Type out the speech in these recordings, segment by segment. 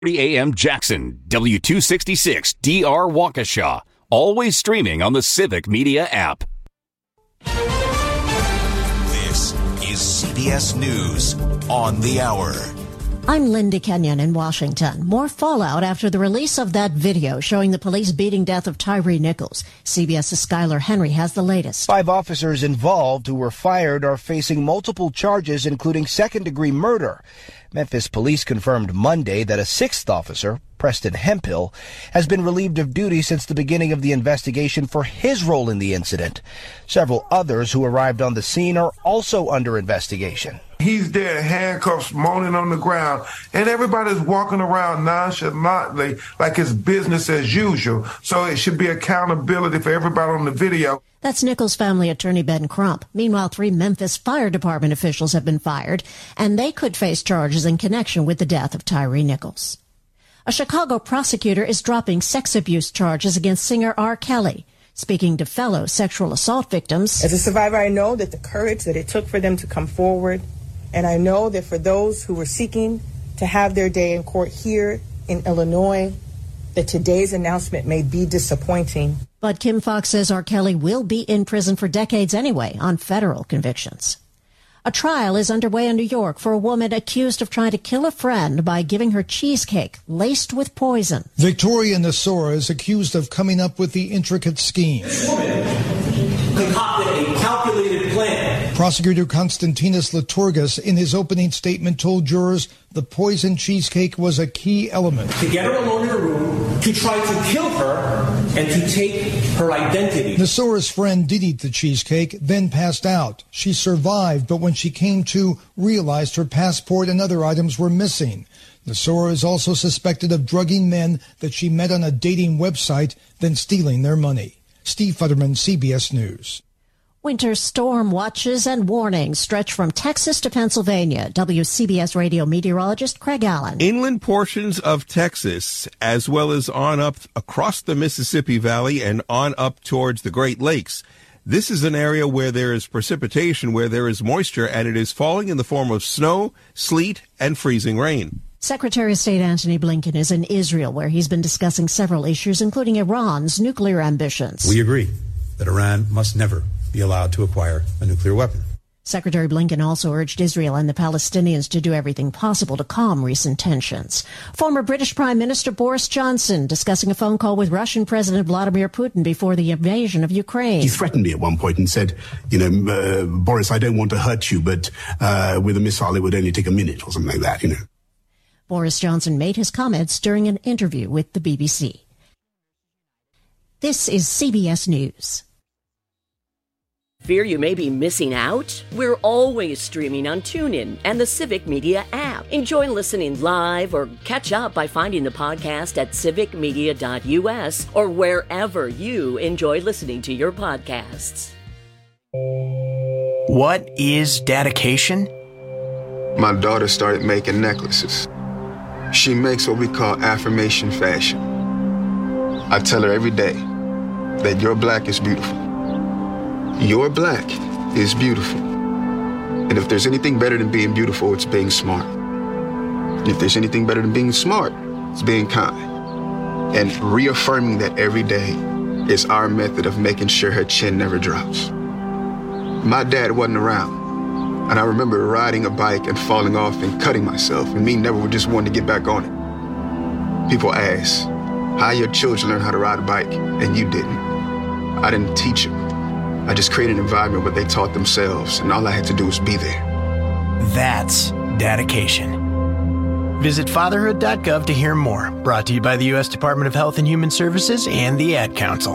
AM Jackson, W266 DR Waukesha. Always streaming on the Civic Media app. This is CBS News on the Hour. I'm Linda Kenyon in Washington. More fallout after the release of that video showing the police beating death of Tyree Nichols. CBS's Skylar Henry has the latest. 5 officers involved who were fired are facing multiple charges, including second-degree murder. Memphis police confirmed Monday that a 6th officer, Preston Hemphill, has been relieved of duty since the beginning of the investigation for his role in the incident. Several others who arrived on the scene are also under investigation. He's there, handcuffs, moaning on the ground, and everybody's walking around nonchalantly like it's business as usual. So it should be accountability for everybody on the video. That's Nichols' family attorney Ben Crump. Meanwhile, 3 Memphis Fire Department officials have been fired, and they could face charges in connection with the death of Tyree Nichols. A Chicago prosecutor is dropping sex abuse charges against singer R. Kelly. Speaking to fellow sexual assault victims, as a survivor, I know that the courage that it took for them to come forward, and I know that for those who were seeking to have their day in court here in Illinois, that today's announcement may be disappointing. But Kim Foxx says R. Kelly will be in prison for decades anyway on federal convictions. A trial is underway in New York for a woman accused of trying to kill a friend by giving her cheesecake laced with poison. Victoria Nassora is accused of coming up with the intricate scheme. This woman concocted a calculated plan. Prosecutor Konstantinos Liturgas, in his opening statement, told jurors the poison cheesecake was a key element. To get her alone in a room, to try to kill her, and to take her identity. Nassora's friend did eat the cheesecake, then passed out. She survived, but when she came to, realized her passport and other items were missing. Nassora is also suspected of drugging men that she met on a dating website, then stealing their money. Steve Futterman, CBS News. Winter storm watches and warnings stretch from Texas to Pennsylvania. WCBS radio meteorologist Craig Allen. Inland portions of Texas, as well as on up across the Mississippi Valley and on up towards the Great Lakes. This is an area where there is precipitation, where there is moisture, and it is falling in the form of snow, sleet, and freezing rain. Secretary of State Antony Blinken is in Israel, where he's been discussing several issues, including Iran's nuclear ambitions. We agree that Iran must never be allowed to acquire a nuclear weapon. Secretary Blinken also urged Israel and the Palestinians to do everything possible to calm recent tensions. Former British Prime Minister Boris Johnson discussing a phone call with Russian President Vladimir Putin before the invasion of Ukraine. He threatened me at one point and said, Boris, I don't want to hurt you, but with a missile it would only take a minute or something like that, Boris Johnson made his comments during an interview with the BBC. This is CBS News. Fear you may be missing out? We're always streaming on TuneIn and the Civic Media app. Enjoy listening live or catch up by finding the podcast at civicmedia.us or wherever you enjoy listening to your podcasts. What is dedication? My daughter started making necklaces. She makes what we call affirmation fashion. I tell her every day that your black is beautiful. Your black is beautiful. And if there's anything better than being beautiful, it's being smart. If there's anything better than being smart, it's being kind. And reaffirming that every day is our method of making sure her chin never drops. My dad wasn't around, and I remember riding a bike and falling off and cutting myself, and me never just wanting to get back on it. People ask, how your children learn how to ride a bike, and you didn't? I didn't teach them. I just created an environment where they taught themselves, and all I had to do was be there. That's dedication. Visit fatherhood.gov to hear more. Brought to you by the U.S. Department of Health and Human Services and the Ad Council.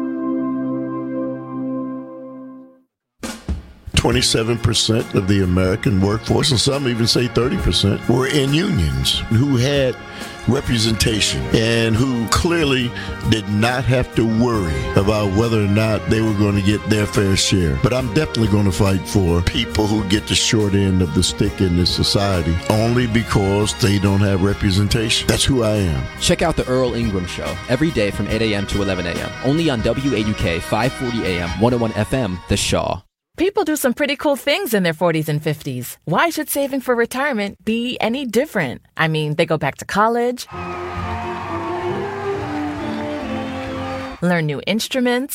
27% of the American workforce, and some even say 30%, were in unions who had representation and who clearly did not have to worry about whether or not they were going to get their fair share. But I'm definitely going to fight for people who get the short end of the stick in this society only because they don't have representation. That's who I am. Check out the Earl Ingram Show every day from 8 a.m. to 11 a.m. only on WAUK 540 AM, 101 FM, The Shaw. People do some pretty cool things in their 40s and 50s. Why should saving for retirement be any different? I mean, they go back to college, learn new instruments,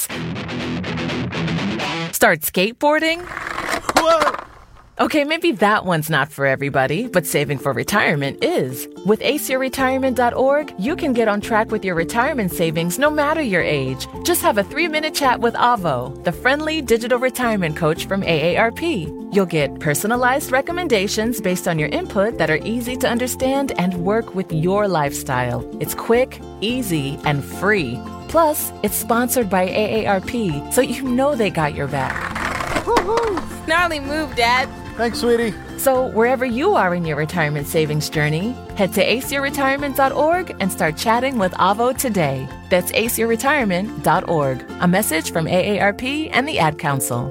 start skateboarding. Whoa! Okay, maybe that one's not for everybody, but saving for retirement is. With aceyourretirement.org, you can get on track with your retirement savings no matter your age. Just have a 3-minute chat with Avo, the friendly digital retirement coach from AARP. You'll get personalized recommendations based on your input that are easy to understand and work with your lifestyle. It's quick, easy, and free. Plus, it's sponsored by AARP, so you know they got your back. Woo-hoo. Gnarly move, Dad. Thanks, sweetie. So wherever you are in your retirement savings journey, head to aceyourretirement.org and start chatting with Avo today. That's aceyourretirement.org. A message from AARP and the Ad Council.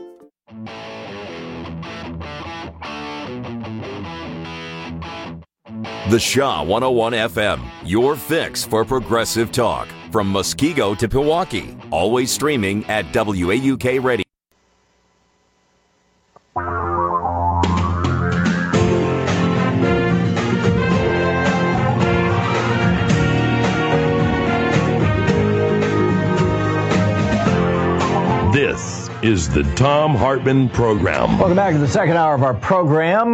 The Shaw 101 FM, your fix for progressive talk. From Muskego to Pewaukee, always streaming at WAUK Radio. This is the Thom Hartmann Program. Welcome back to the second hour of our program.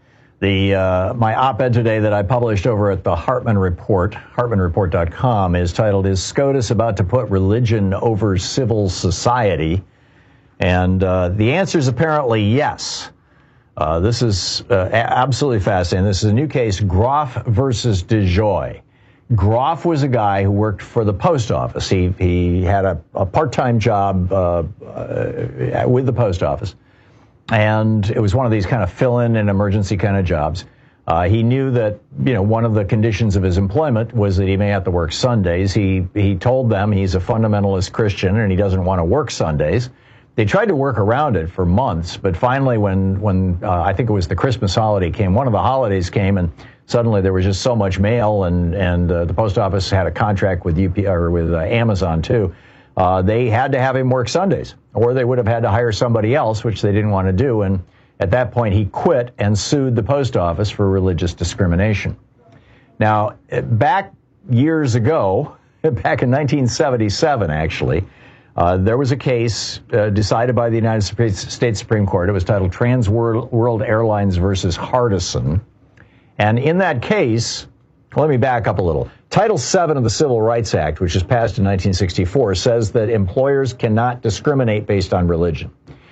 My op-ed today that I published over at the Hartmann Report, hartmannreport.com, is titled, "Is SCOTUS About to Put Religion Over Civil Society?" And the answer is apparently yes. This is absolutely fascinating. This is a new case, Groff versus DeJoy. Groff was a guy who worked for the post office. He had a part-time job with the post office. And it was one of these kind of fill-in and emergency kind of jobs. He knew that, one of the conditions of his employment was that he may have to work Sundays. He told them he's a fundamentalist Christian and he doesn't want to work Sundays. They tried to work around it for months, but finally when I think it was the Christmas holiday came, one of the holidays came, and suddenly there was just so much mail, and the post office had a contract with Amazon too. They had to have him work Sundays, or they would have had to hire somebody else, which they didn't want to do. And at that point, he quit and sued the post office for religious discrimination. Now, back years ago, back in 1977, actually, there was a case decided by the United States Supreme Court. It was titled Trans World Airlines versus Hardison. And in that case, let me back up a little. Title VII of the Civil Rights Act, which was passed in 1964, says that employers cannot discriminate based on religion,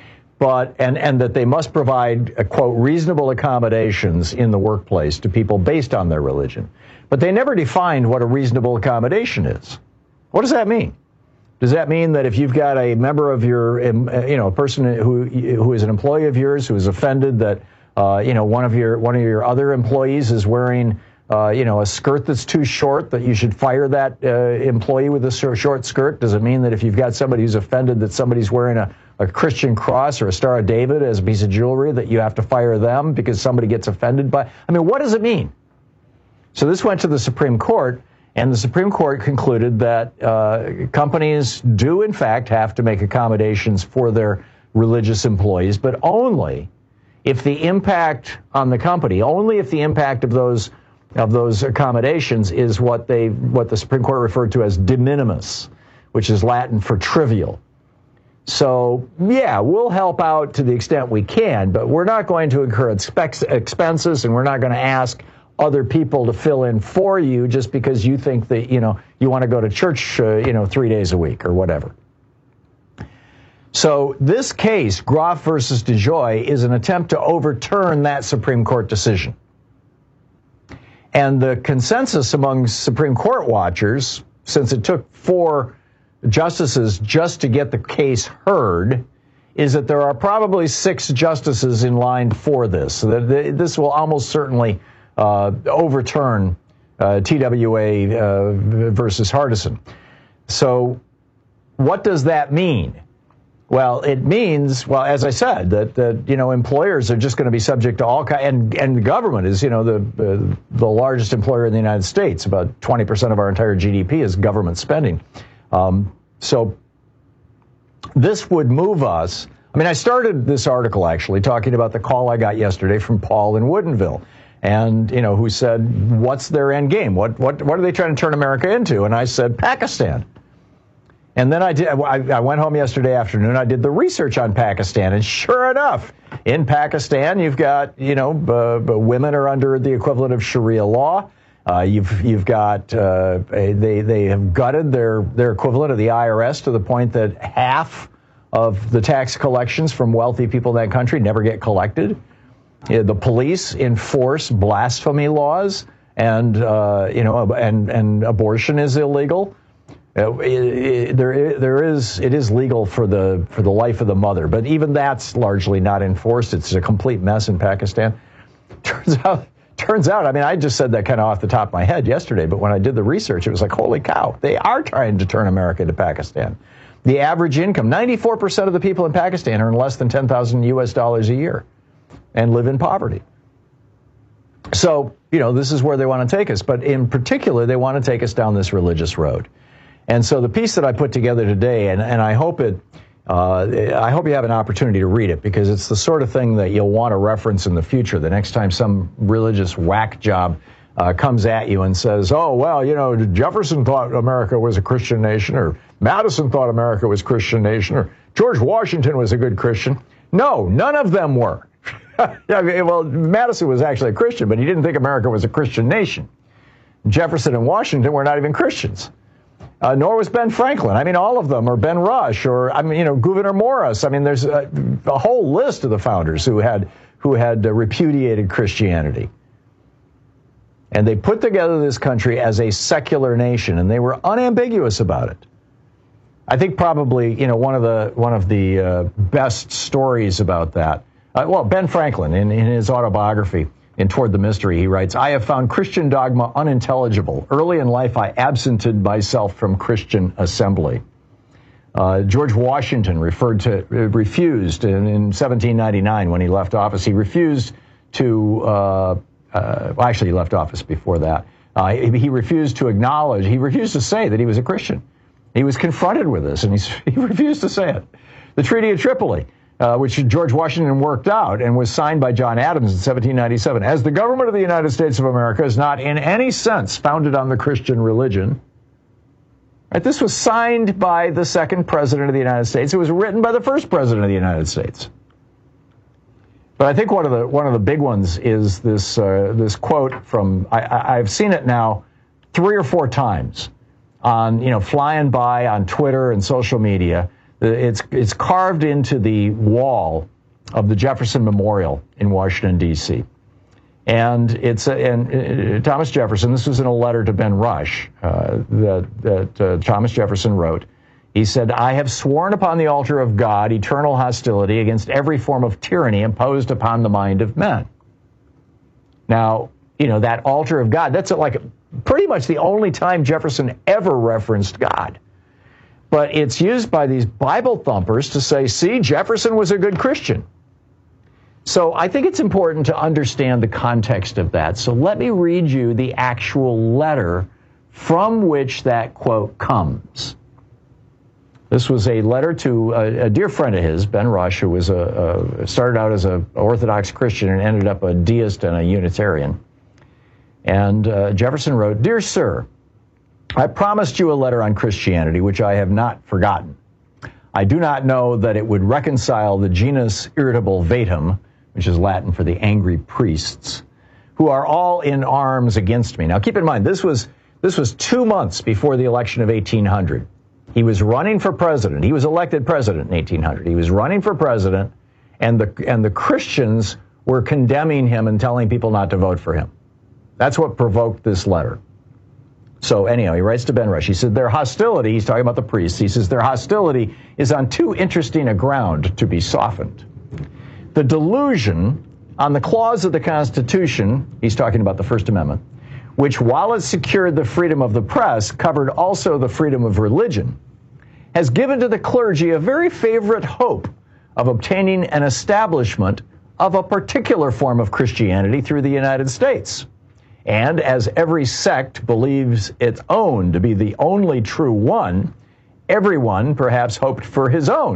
and that they must provide, quote, reasonable accommodations in the workplace to people based on their religion. But they never defined what a reasonable accommodation is. What does that mean? Does that mean that if you've got a member of your, a person who is an employee of yours who is offended that, one of your other employees is wearing a skirt that's too short, that you should fire that employee with a short skirt? Does it mean that if you've got somebody who's offended that somebody's wearing a Christian cross or a Star of David as a piece of jewelry, that you have to fire them because somebody gets offended by? I mean, what does it mean? So this went to the Supreme Court, and the Supreme Court concluded that companies do, in fact, have to make accommodations for their religious employees, but only if the impact on the company, only if the impact of those accommodations is what the Supreme Court referred to as de minimis, which is Latin for trivial. So, yeah, we'll help out to the extent we can, but we're not going to incur expenses, and we're not going to ask other people to fill in for you just because you think that, you want to go to church, 3 days a week or whatever. So this case, Groff versus DeJoy, is an attempt to overturn that Supreme Court decision. And the consensus among Supreme Court watchers, since it took 4 justices just to get the case heard, is that there are probably 6 justices in line for this. So that this will almost certainly overturn TWA versus Hardison. So what does that mean? Well, it means, as I said, that employers are just going to be subject to all kinds, and the government is, the largest employer in the United States. About 20% of our entire GDP is government spending. So this would move us I mean, I started this article actually talking about the call I got yesterday from Paul in Woodinville, and, you know, who said, what's their end game? What are they trying to turn America into? And I said, Pakistan. And then I went home yesterday afternoon. I did the research on Pakistan, and sure enough, in Pakistan, you've got, you know, women are under the equivalent of Sharia law. You've got they have gutted their equivalent of the IRS to the point that half of the tax collections from wealthy people in that country never get collected. The police enforce blasphemy laws, and and abortion is illegal. It is legal for the life of the mother, but even that's largely not enforced. It's a complete mess in Pakistan. Turns out, I mean, I just said that kind of off the top of my head yesterday, but when I did the research, it was like, holy cow, they are trying to turn America into Pakistan. The average income, 94% of the people in Pakistan earn less than $10,000 a year and live in poverty. So, you know, this is where they want to take us. But in particular, they want to take us down this religious road. And so the piece that I put together today, and I hope you have an opportunity to read it, because it's the sort of thing that you'll want to reference in the future. The next time some religious whack job comes at you and says, oh, well, you know, Jefferson thought America was a Christian nation, or Madison thought America was a Christian nation, or George Washington was a good Christian. No, none of them were. I mean, well, Madison was actually a Christian, but he didn't think America was a Christian nation. Jefferson and Washington were not even Christians. Nor was Ben Franklin. I mean, all of them, or Ben Rush, or, I mean, you know, Gouverneur Morris. I mean, there's a whole list of the founders who had repudiated Christianity. And they put together this country as a secular nation, and they were unambiguous about it. I think probably, you know, one of the best stories about that. Well, Ben Franklin, in his autobiography, in Toward the Mystery, he writes, I have found Christian dogma unintelligible. Early in life, I absented myself from Christian assembly. George Washington refused in 1799 when he left office. He refused to, actually he left office before that. He refused to acknowledge, he refused to say that he was a Christian. He was confronted with this, and he refused to say it. The Treaty of Tripoli, which George Washington worked out and was signed by John Adams in 1797. As the government of the United States of America is not in any sense founded on the Christian religion. Right? This was signed by the second president of the United States. It was written by the first president of the United States. But I think one of the big ones is this quote from, I've seen it now 3 or 4 times on, you know, flying by on Twitter and social media. It's carved into the wall of the Jefferson Memorial in Washington, D.C. And it's Thomas Jefferson, this was in a letter to Ben Rush that Thomas Jefferson wrote. He said, I have sworn upon the altar of God eternal hostility against every form of tyranny imposed upon the mind of men. Now, you know, that altar of God, that's like pretty much the only time Jefferson ever referenced God. But it's used by these Bible thumpers to say, see, Jefferson was a good Christian. So I think it's important to understand the context of that. So let me read you the actual letter from which that quote comes. This was a letter to a dear friend of his, Ben Rush, who was started out as an Orthodox Christian and ended up a deist and a Unitarian. And Jefferson wrote, Dear Sir, I promised you a letter on Christianity, which I have not forgotten. I do not know that it would reconcile the genus irritable vetum, which is Latin for the angry priests, who are all in arms against me. Now, keep in mind, this was 2 months before the election of 1800. He was running for president. He was elected president in 1800. He was running for president, and the Christians were condemning him and telling people not to vote for him. That's what provoked this letter. So anyhow, he writes to Ben Rush. He said, their hostility, he's talking about the priests, he says, their hostility is on too interesting a ground to be softened. The delusion on the clause of the Constitution, he's talking about the First Amendment, which while it secured the freedom of the press, covered also the freedom of religion, has given to the clergy a very favorite hope of obtaining an establishment of a particular form of Christianity through the United States. And as every sect believes its own to be the only true one, everyone perhaps hoped for his own.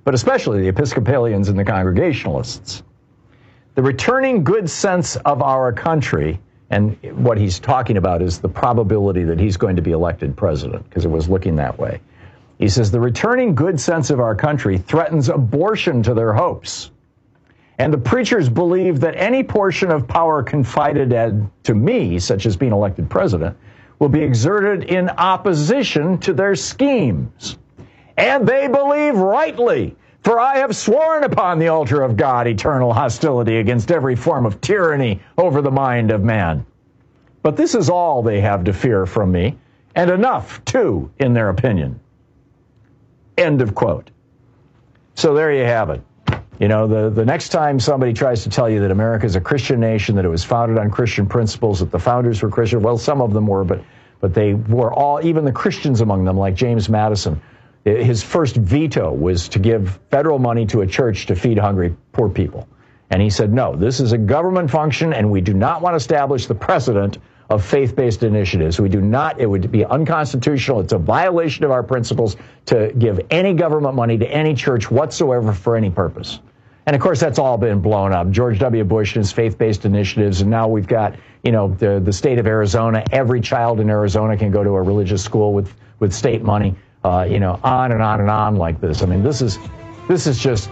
but especially the Episcopalians and the Congregationalists. The returning good sense of our country, and what he's talking about is the probability that he's going to be elected president, because it was looking that way. He says, the returning good sense of our country threatens abortion to their hopes. And the preachers believe that any portion of power confided to me, such as being elected president, will be exerted in opposition to their schemes. And they believe rightly, for I have sworn upon the altar of God eternal hostility against every form of tyranny over the mind of man. But this is all they have to fear from me, and enough, too, in their opinion. End of quote. So there you have it. You know, the next time somebody tries to tell you that America is a Christian nation, that it was founded on Christian principles, that the founders were Christian, well, some of them were, but they were all, even the Christians among them, like James Madison, his first veto was to give federal money to a church to feed hungry poor people. And he said, no, this is a government function, and we do not want to establish the precedent of faith-based initiatives. We do not, it would be unconstitutional. It's a violation of our principles to give any government money to any church whatsoever for any purpose. And of course, that's all been blown up. George W. Bush and his faith-based initiatives, and now we've got, you know, the state of Arizona. Every child in Arizona can go to a religious school with state money, you know, on and on and on like this. I mean, this is just,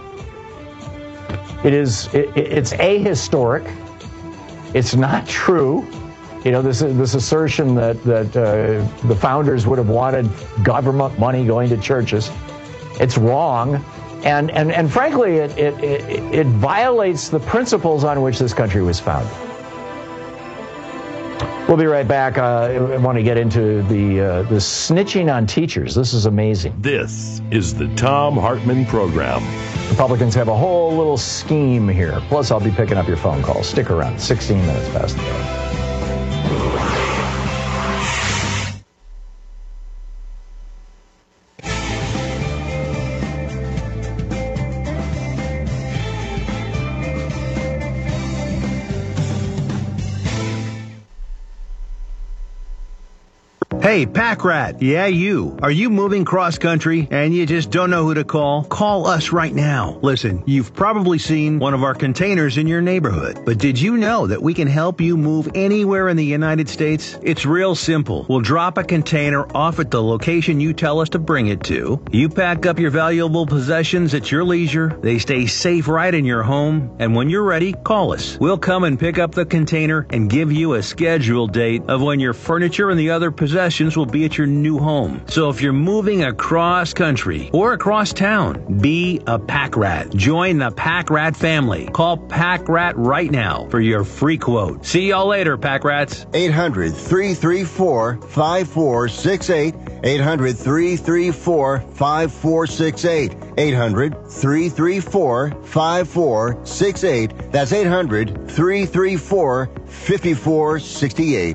it's ahistoric. It's not true. You know, this assertion that the founders would have wanted government money going to churches. It's wrong. And frankly, it violates the principles on which this country was founded. We'll be right back. I want to get into the snitching on teachers. This is amazing. This is the Thom Hartmann Program. Republicans have a whole little scheme here. Plus, I'll be picking up your phone calls. Stick around. 16 minutes past the hour. Hey, Pack Rat. Yeah, you. Are you moving cross-country and you just don't know who to call? Call us right now. Listen, you've probably seen one of our containers in your neighborhood. But did you know that we can help you move anywhere in the United States? It's real simple. We'll drop a container off at the location you tell us to bring it to. You pack up your valuable possessions at your leisure. They stay safe right in your home. And when you're ready, call us. We'll come and pick up the container and give you a scheduled date of when your furniture and the other possessions will be at your new home. So if you're moving across country or across town, be a Pack Rat. Join the Pack Rat family. Call Pack Rat right now for your free quote. See y'all later, Pack Rats. 800-334-5468. 800-334-5468. 800-334-5468. That's 800-334-5468.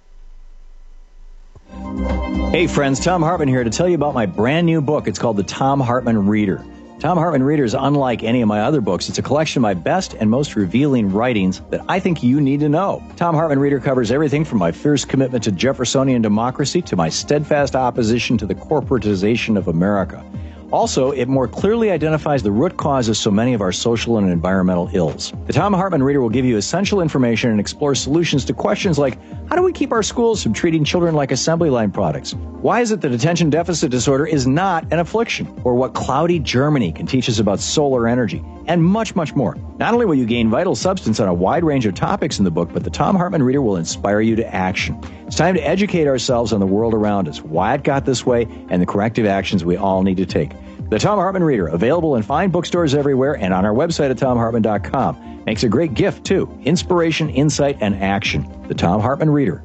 Hey friends, Thom Hartmann here to tell you about my brand new book. It's called The Thom Hartmann Reader. Thom Hartmann Reader is unlike any of my other books. It's a collection of my best and most revealing writings that I think you need to know. Thom Hartmann Reader covers everything from my fierce commitment to Jeffersonian democracy to my steadfast opposition to the corporatization of America. Also, it more clearly identifies the root cause of so many of our social and environmental ills. The Thom Hartmann Reader will give you essential information and explore solutions to questions like, how do we keep our schools from treating children like assembly line products? Why is it that attention deficit disorder is not an affliction? Or what cloudy Germany can teach us about solar energy? And much, much more. Not only will you gain vital substance on a wide range of topics in the book, but the Thom Hartmann Reader will inspire you to action. It's time to educate ourselves on the world around us, why it got this way, and the corrective actions we all need to take. The Thom Hartmann Reader, available in fine bookstores everywhere and on our website at ThomHartmann.com. Makes a great gift, too. Inspiration, insight, and action. The Thom Hartmann Reader.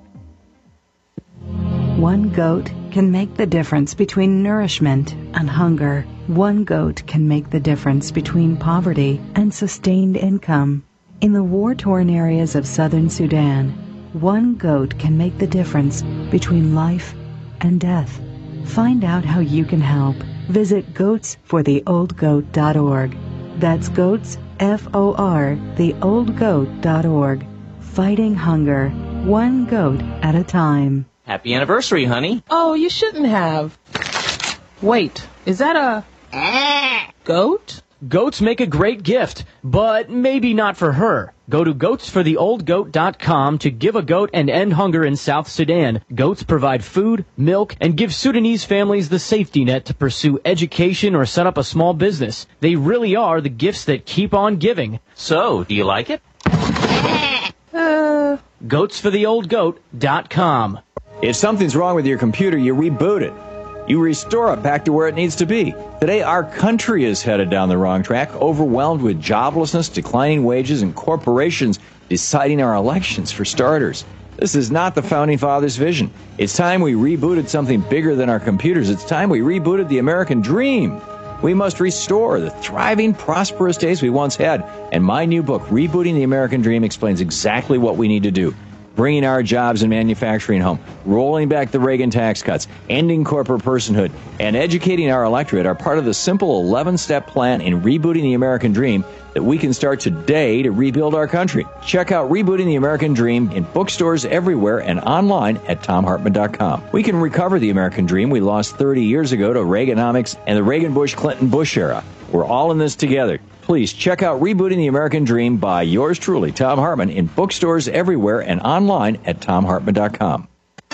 One goat can make the difference between nourishment and hunger. One goat can make the difference between poverty and sustained income. In the war-torn areas of southern Sudan, one goat can make the difference between life and death. Find out how you can help. Visit goatsfortheoldgoat.org. That's goats, F-O-R, theoldgoat.org. Fighting hunger, one goat at a time. Happy anniversary, honey. Oh, you shouldn't have. Wait, is that a... Goat? Goats make a great gift, but maybe not for her. Go to goatsfortheoldgoat.com to give a goat and end hunger in South Sudan. Goats provide food, milk, and give Sudanese families the safety net to pursue education or set up a small business. They really are the gifts that keep on giving. So, do you like it? Goatsfortheoldgoat.com. If something's wrong with your computer, you reboot it. You restore it back to where it needs to be. Today, our country is headed down the wrong track, overwhelmed with joblessness, declining wages, and corporations deciding our elections, for starters. This is not the Founding Fathers' vision. It's time we rebooted something bigger than our computers. It's time we rebooted the American dream. We must restore the thriving, prosperous days we once had. And my new book, Rebooting the American Dream, explains exactly what we need to do. Bringing our jobs and manufacturing home, rolling back the Reagan tax cuts, ending corporate personhood, and educating our electorate are part of the simple 11-step plan in rebooting the American dream that we can start today to rebuild our country. Check out Rebooting the American Dream in bookstores everywhere and online at TomHartman.com. We can recover the American dream we lost 30 years ago to Reaganomics and the Reagan-Bush-Clinton-Bush era. We're all in this together. Please check out Rebooting the American Dream by yours truly, Thom Hartmann, in bookstores everywhere and online at TomHartman.com.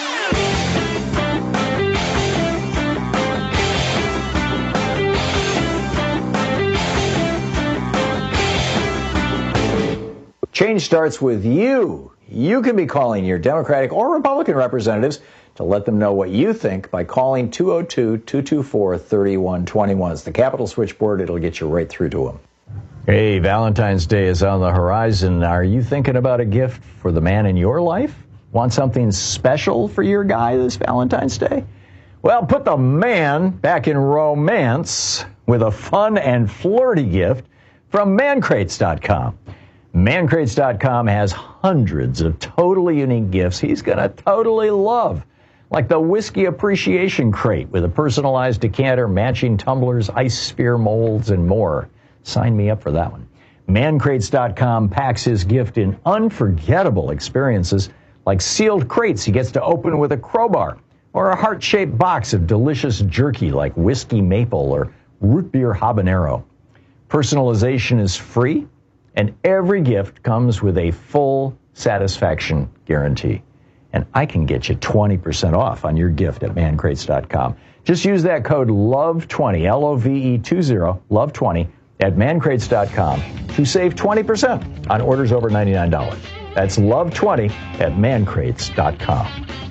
Change starts with you. You can be calling your Democratic or Republican representatives to let them know what you think by calling 202-224-3121. It's the Capitol switchboard. It'll get you right through to them. Hey, Valentine's Day is on the horizon. Are you thinking about a gift for the man in your life? Want something special for your guy this Valentine's Day? Well, put the man back in romance with a fun and flirty gift from mancrates.com. Mancrates.com has hundreds of totally unique gifts he's going to totally love, like the Whiskey Appreciation Crate with a personalized decanter, matching tumblers, ice sphere molds, and more. Sign me up for that one. Mancrates.com packs his gift in unforgettable experiences, like sealed crates he gets to open with a crowbar, or a heart-shaped box of delicious jerky like whiskey maple or root beer habanero. Personalization is free, and every gift comes with a full satisfaction guarantee. And I can get you 20% off on your gift at mancrates.com. Just use that code LOVE20, LOVE20, LOVE20, at mancrates.com to save 20% on orders over $99. That's LOVE20 at mancrates.com.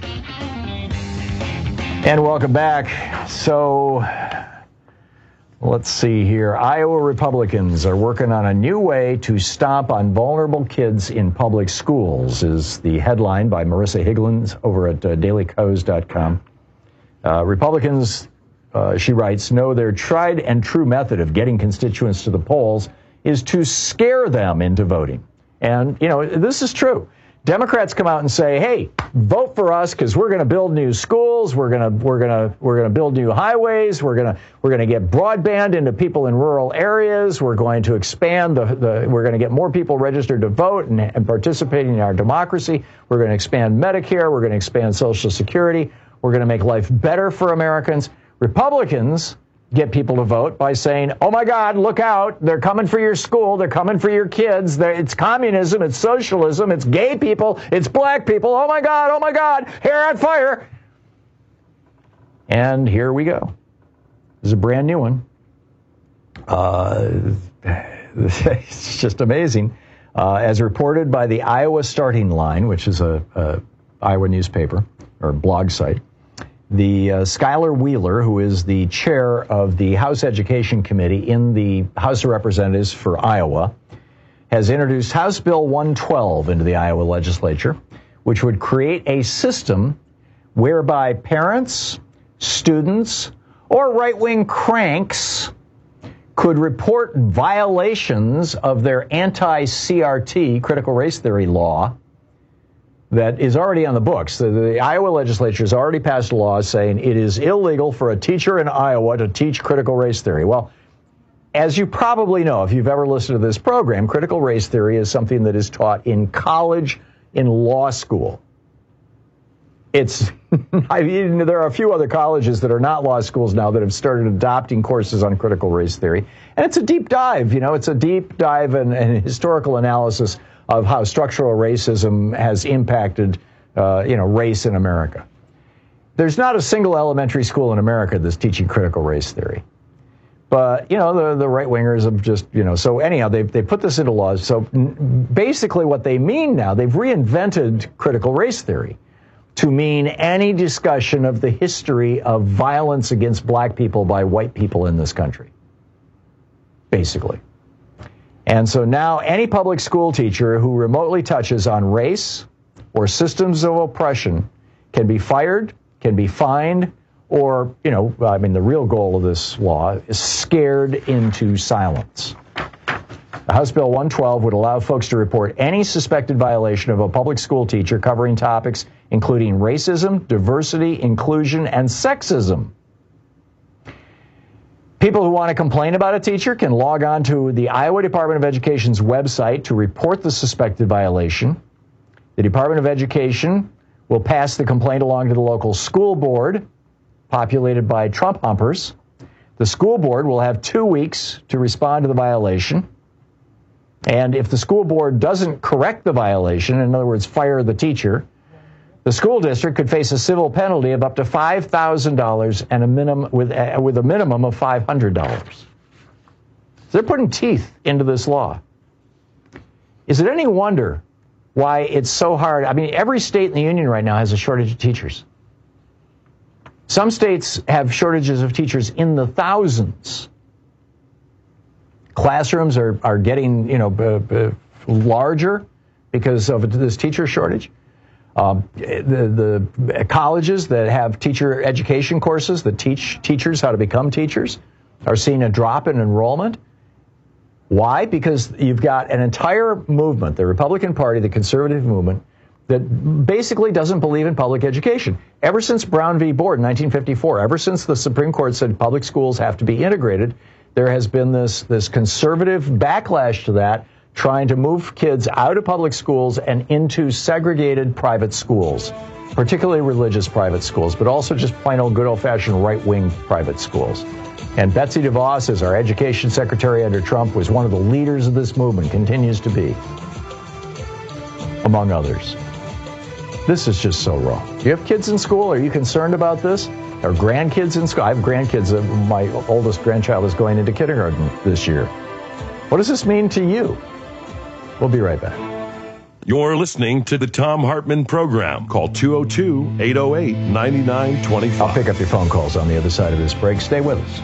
And welcome back. So, let's see here. Iowa Republicans are working on a new way to stomp on vulnerable kids in public schools, is the headline by Marissa Higlins over at dailycoast.com. Republicans, she writes, know their tried and true method of getting constituents to the polls is to scare them into voting. And, you know, this is true. Democrats come out and say, hey, vote for us because we're going to build new schools, we're going to build new highways, we're going to get broadband into people in rural areas, we're going to expand we're going to get more people registered to vote and participating in our democracy, we're going to expand Medicare, we're going to expand Social Security, we're going to make life better for Americans. Republicans get people to vote by saying, oh, my God, look out. They're coming for your school. They're coming for your kids. It's communism. It's socialism. It's gay people. It's black people. Oh, my God. Hair on fire. And here we go. This is a brand new one. It's just amazing. As reported by the Iowa Starting Line, which is a Iowa newspaper or blog site, the Skylar Wheeler, who is the chair of the House Education Committee in the House of Representatives for Iowa, has introduced House Bill 112 into the Iowa legislature, which would create a system whereby parents, students, or right-wing cranks could report violations of their anti-CRT, critical race theory law, that is already on the books. The Iowa legislature has already passed a law saying it is illegal for a teacher in Iowa to teach critical race theory. Well, as you probably know, if you've ever listened to this program, critical race theory is something that is taught in college, in law school. there are a few other colleges that are not law schools now that have started adopting courses on critical race theory. And it's a deep dive, it's a deep dive and historical analysis of how structural racism has impacted, race in America. There's not a single elementary school in America that's teaching critical race theory. But, the right-wingers have just, so anyhow, they put this into laws. So basically what they mean now, they've reinvented critical race theory to mean any discussion of the history of violence against black people by white people in this country, basically. And so now any public school teacher who remotely touches on race or systems of oppression can be fired, can be fined, or, the real goal of this law is scared into silence. House Bill 112 would allow folks to report any suspected violation of a public school teacher covering topics including racism, diversity, inclusion, and sexism. People who want to complain about a teacher can log on to the Iowa Department of Education's website to report the suspected violation. The Department of Education will pass the complaint along to the local school board, populated by Trump humpers. The school board will have 2 weeks to respond to the violation. And if the school board doesn't correct the violation, in other words, fire the teacher, the school district could face a civil penalty of up to $5,000 and with a minimum of $500. So they're putting teeth into this law. Is it any wonder why it's so hard? Every state in the union right now has a shortage of teachers. Some states have shortages of teachers in the thousands. Classrooms are getting, larger because of this teacher shortage. The colleges that have teacher education courses that teach teachers how to become teachers are seeing a drop in enrollment. Why? Because you've got an entire movement, the Republican Party, the conservative movement, that basically doesn't believe in public education. Ever since Brown v. Board in 1954, ever since the Supreme Court said public schools have to be integrated, there has been this conservative backlash to that, trying to move kids out of public schools and into segregated private schools, particularly religious private schools, but also just plain old good old-fashioned right-wing private schools. And Betsy DeVos, as our education secretary under Trump, was one of the leaders of this movement, continues to be, among others. This is just so wrong. Do you have kids in school? Are you concerned about this? Or grandkids in school? I have grandkids. My oldest grandchild is going into kindergarten this year. What does this mean to you? We'll be right back. You're listening to the Thom Hartmann Program. Call 202-808-9925. I'll pick up your phone calls on the other side of this break. Stay with us.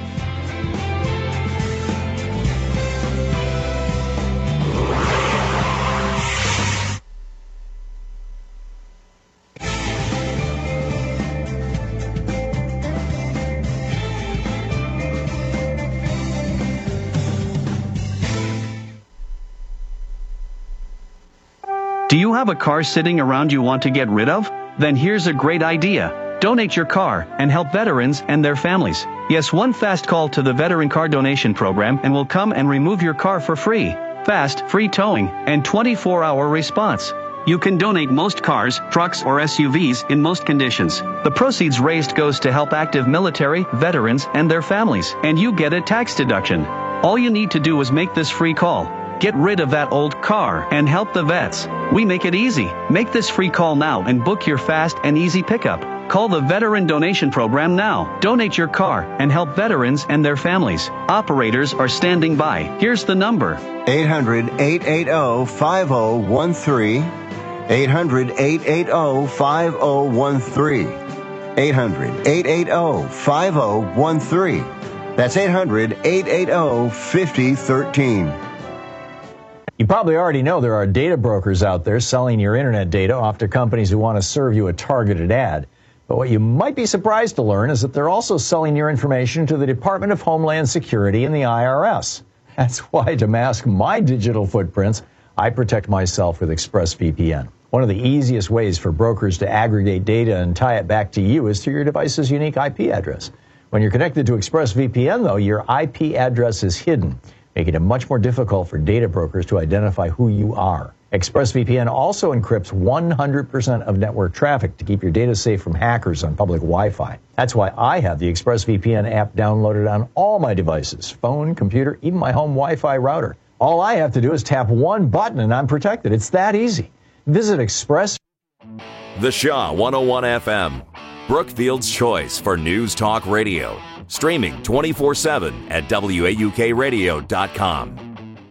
Do you have a car sitting around you want to get rid of? Then here's a great idea. Donate your car and help veterans and their families. Yes, one fast call to the Veteran Car Donation Program and we'll come and remove your car for free. Fast, free towing, and 24-hour response. You can donate most cars, trucks, or SUVs in most conditions. The proceeds raised goes to help active military, veterans, and their families, and you get a tax deduction. All you need to do is make this free call. Get rid of that old car and help the vets. We make it easy. Make this free call now and book your fast and easy pickup. Call the Veteran Donation Program now. Donate your car and help veterans and their families. Operators are standing by. Here's the number. 800-880-5013. 800-880-5013. 800-880-5013. That's 800-880-5013. You probably already know there are data brokers out there selling your internet data off to companies who want to serve you a targeted ad. But what you might be surprised to learn is that they're also selling your information to the Department of Homeland Security and the IRS. That's why, to mask my digital footprints, I protect myself with ExpressVPN. One of the easiest ways for brokers to aggregate data and tie it back to you is through your device's unique IP address. When you're connected to ExpressVPN, though, your IP address is hidden, making it much more difficult for data brokers to identify who you are. ExpressVPN also encrypts 100% of network traffic to keep your data safe from hackers on public Wi-Fi. That's why I have the ExpressVPN app downloaded on all my devices, phone, computer, even my home Wi-Fi router. All I have to do is tap one button and I'm protected. It's that easy. Visit Express. The Shaw 101 FM, Brookfield's choice for news talk radio. Streaming 24/7 at WAUKradio.com.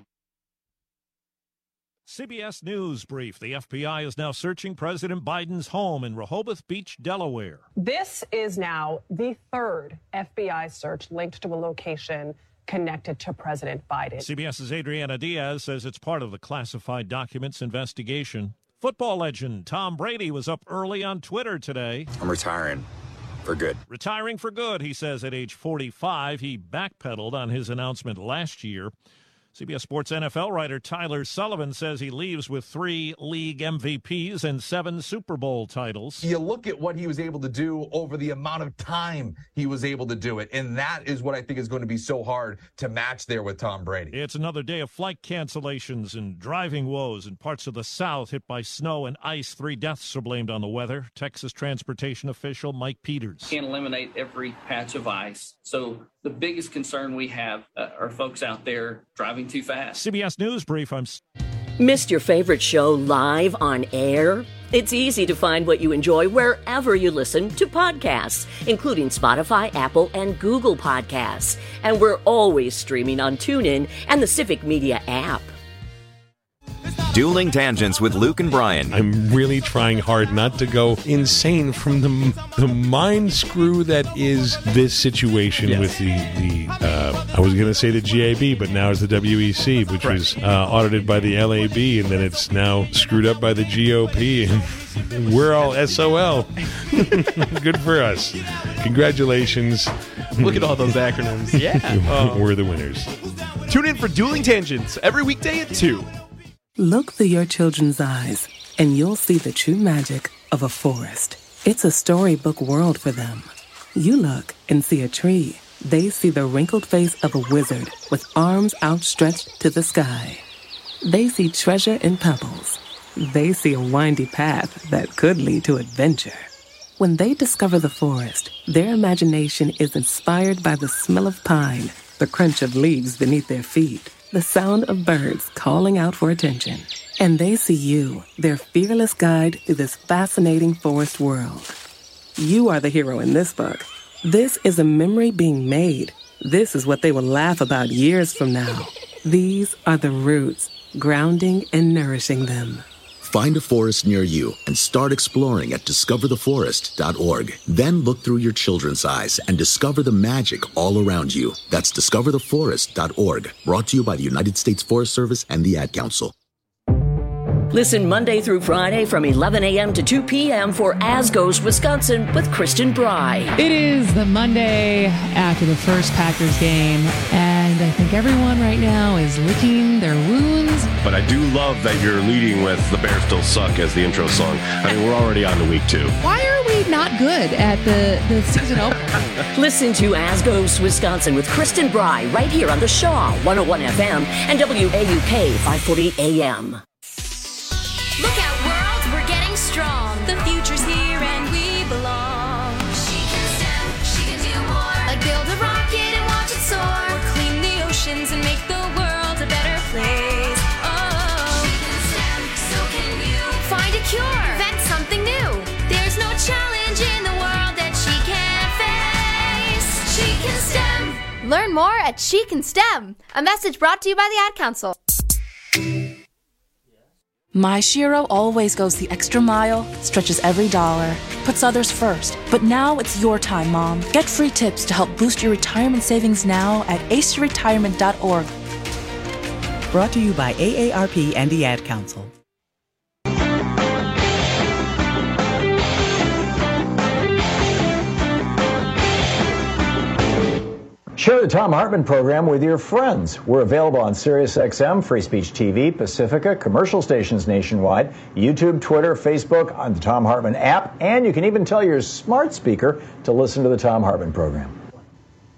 CBS News Brief. The FBI is now searching President Biden's home in Rehoboth Beach, Delaware. This is now the third FBI search linked to a location connected to President Biden. CBS's Adriana Diaz says it's part of the classified documents investigation. Football legend Tom Brady was up early on Twitter today. I'm retiring for good. Retiring for good, he says at age 45. He backpedaled on his announcement last year. CBS Sports NFL writer Tyler Sullivan says he leaves with 3 league MVPs and 7 Super Bowl titles. You look at what he was able to do over the amount of time he was able to do it, and that is what I think is going to be so hard to match there with Tom Brady. It's another day of flight cancellations and driving woes in parts of the South hit by snow and ice. 3 deaths are blamed on the weather. Texas transportation official Mike Peters. Can't eliminate every patch of ice, so the biggest concern we have are folks out there driving too fast. CBS News Brief. Missed your favorite show live on air? It's easy to find what you enjoy wherever you listen to podcasts, including Spotify, Apple, and Google Podcasts. And we're always streaming on TuneIn and the Civic Media app. Dueling Tangents with Luke and Brian. I'm really trying hard not to go insane from the mind screw that is this situation with the I was going to say the GAB, but now it's the WEC, which was audited by the LAB, and then it's now screwed up by the GOP, and we're all SOL. Good for us. Congratulations. Look at all those acronyms. Yeah. We're the winners. Tune in for Dueling Tangents every weekday at 2. Look through your children's eyes, and you'll see the true magic of a forest. It's a storybook world for them. You look and see a tree. They see the wrinkled face of a wizard with arms outstretched to the sky. They see treasure in pebbles. They see a windy path that could lead to adventure. When they discover the forest, their imagination is inspired by the smell of pine, the crunch of leaves beneath their feet, the sound of birds calling out for attention. And they see you, their fearless guide through this fascinating forest world. You are the hero in this book. This is a memory being made. This is what they will laugh about years from now. These are the roots, grounding and nourishing them. Find a forest near you and start exploring at discovertheforest.org. Then look through your children's eyes and discover the magic all around you. That's discovertheforest.org. Brought to you by the United States Forest Service and the Ad Council. Listen Monday through Friday from 11 a.m. to 2 p.m. for As Goes Wisconsin with Kristen Bry. It is the Monday after the first Packers game, and I think everyone right now is licking their wounds. But I do love that you're leading with The Bears Still Suck as the intro song. I mean, we're already on to week 2. Why are we not good at the season opener? Listen to As Goes Wisconsin with Kristen Bry right here on the Shaw 101 FM and WAUK 540 AM. Look out, world, we're getting strong. The future's here and we belong. She can STEM, she can do more. Like build a rocket and watch it soar. Or clean the oceans and make the world a better place. Oh, she can STEM, so can you. Find a cure, invent something new. There's no challenge in the world that she can't face. She can STEM. Learn more at She Can STEM. A message brought to you by the Ad Council. My Shiro always goes the extra mile, stretches every dollar, puts others first. But now it's your time, Mom. Get free tips to help boost your retirement savings now at aceyourretirement.org. Brought to you by AARP and the Ad Council. Share the Thom Hartmann program with your friends. We're available on SiriusXM, Free Speech TV, Pacifica, commercial stations nationwide, YouTube, Twitter, Facebook, on the Thom Hartmann app, and you can even tell your smart speaker to listen to the Thom Hartmann program.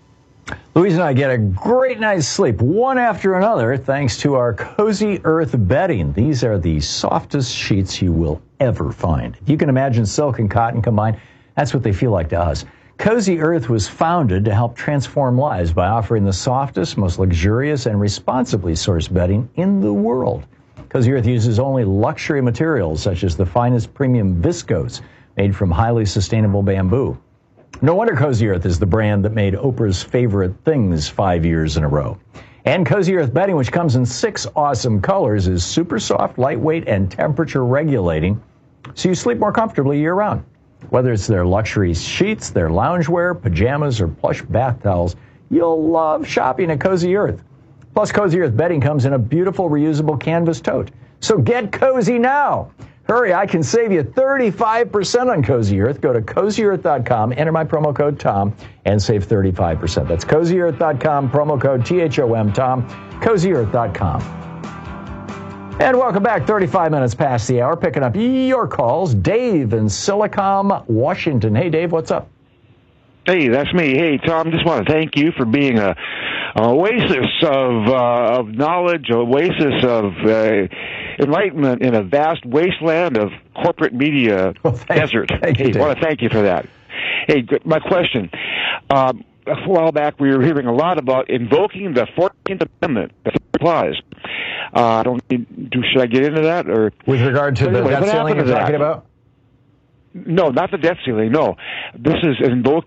Louise and I get a great night's sleep, one after another, thanks to our Cozy Earth bedding. These are the softest sheets you will ever find. If you can imagine silk and cotton combined, that's what they feel like to us. Cozy Earth was founded to help transform lives by offering the softest, most luxurious, and responsibly sourced bedding in the world. Cozy Earth uses only luxury materials such as the finest premium viscose made from highly sustainable bamboo. No wonder Cozy Earth is the brand that made Oprah's Favorite Things 5 years in a row. And Cozy Earth bedding, which comes in 6 awesome colors, is super soft, lightweight, and temperature regulating, so you sleep more comfortably year-round. Whether it's their luxury sheets, their loungewear, pajamas, or plush bath towels, you'll love shopping at Cozy Earth. Plus, Cozy Earth bedding comes in a beautiful reusable canvas tote. So get cozy now. Hurry, I can save you 35% on Cozy Earth. Go to CozyEarth.com, enter my promo code TOM, and save 35%. That's CozyEarth.com, promo code THOM, TOM, CozyEarth.com. And welcome back, 35 minutes past the hour, picking up your calls. Dave in Silicon, Washington. Hey, Dave, what's up? Hey, that's me. Hey, Tom, just want to thank you for being an oasis of knowledge, oasis of enlightenment in a vast wasteland of corporate media desert. I want to thank you for that. Hey, my question. A while back, we were hearing a lot about invoking the 14th Amendment that applies. Should I get into that? Or with regard to the debt ceiling you're talking about? No, not the debt ceiling. No, this is